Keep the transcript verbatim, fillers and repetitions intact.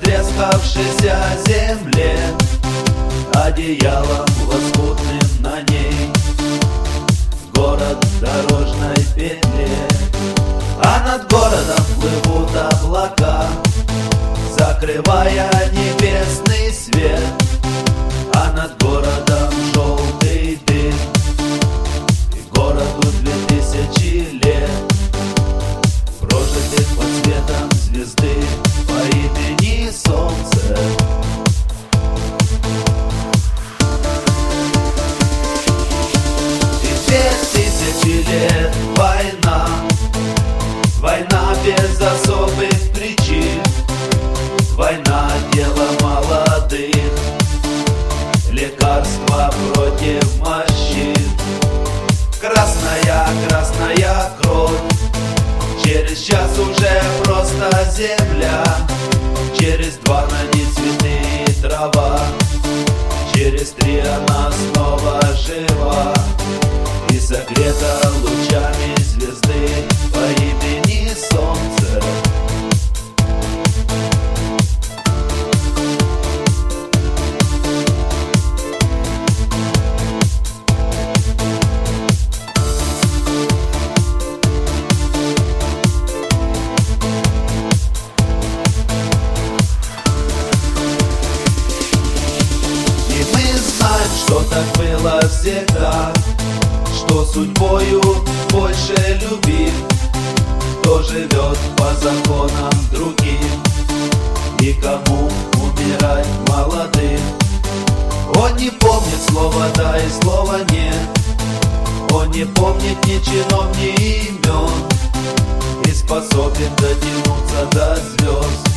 растрескавшейся земле, одеялом лоскутным на ней город в дорожной петле. А над городом плывут облака, закрывая небесный свет. А над городом желтый дым, и городу две тысячи лет, прожитых под светом звезды по имени Солнце. И две тысячи лет война, война без особых причин, война дело молодых, лекарства против морщин. Красная, красная кровь, через час уже просто земля, через два на ней цветы и трава, через три она снова жива и согрета лучами звезды по имени Солнце. Что так было всегда, что судьбою больше любит, кто живет по законам другим и кому умирать молодым. Он не помнит слова да и слова нет, он не помнит ни чинов, ни имен, и способен дотянуться до звезд.